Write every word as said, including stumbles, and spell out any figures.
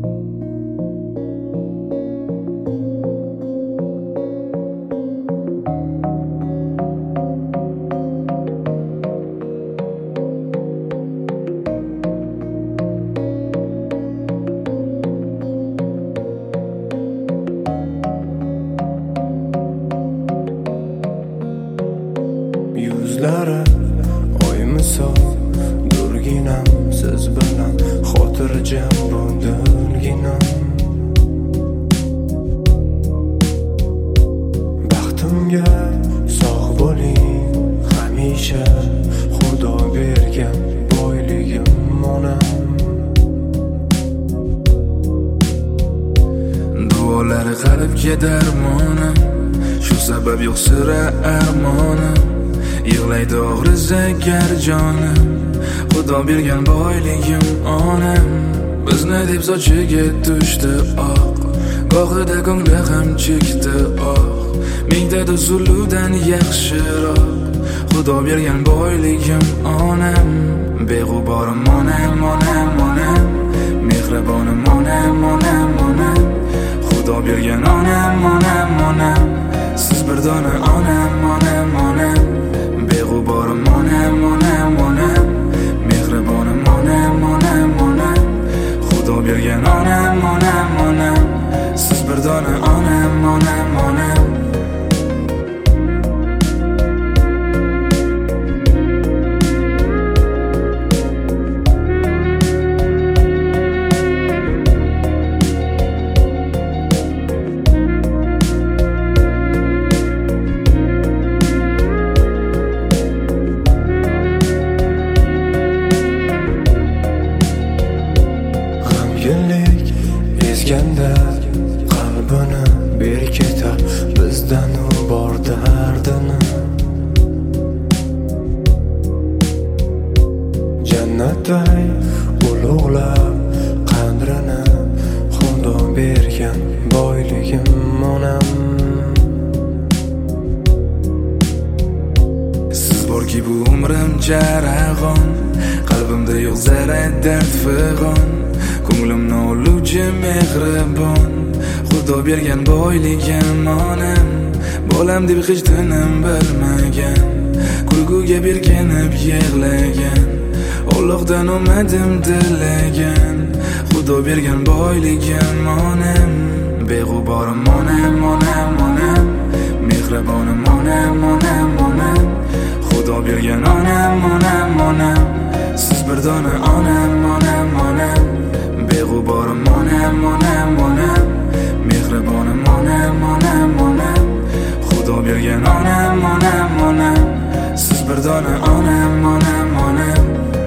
Yuzlari oy misol durginam, siz bilan xotirjam bo'lginam. Baxtimga sog' bo'ling hamisha, Xudo bergan boyligim onam. Duolari qalbga darmonim, shu sabab yo'q sira armonim. Yig'laydi og'riza gar jonim, Xudo bergan boyligim onam. Bizni deb sochiga tushdi oq, gohida ko'ngli ham chekdi oq. Mingta zuluvdan yaxshiroq, Xudo bergan boyligim onam. Beg'uborim onam, onam, onam, mehribonim onam, onam, onam. Xudo bergan onam, onam, onam, siz bir dona onam, onam, onam. Beg'uborim onam, onam, onam, mehribonim onam, onam, onam. Xudo bergan onam, onam, onam, siz bir dona onam, onam, onam. G'amginlik ezganda qalbini berkitar, bizdan u bor dardini. Jannatday ulug'lab qadrini, Xudo bergan boyligim onam. Siz borki bu umrim jarag'on, qalbimda yo'q zara dard fig'on. Ko'nglimni oluvchi mehribon, Xudo bergan boyligim onam. Bolam deb hech tinim bilmagan, kulguga berkinib yig'lagan. Allohdan umadim tilagan, Xudo bergan boyligim onam. Beg'uborim onam, onam, onam, mehribonim onam, onam, onam. Xudo bergan onam, onam, onam, siz bir dona onam, onam, onam. Beg'uborim onam, onam, onam, mehribonim onam, onam, onam. Xudo bergan onam, onam, onam, siz bir dona onam, onam, onam.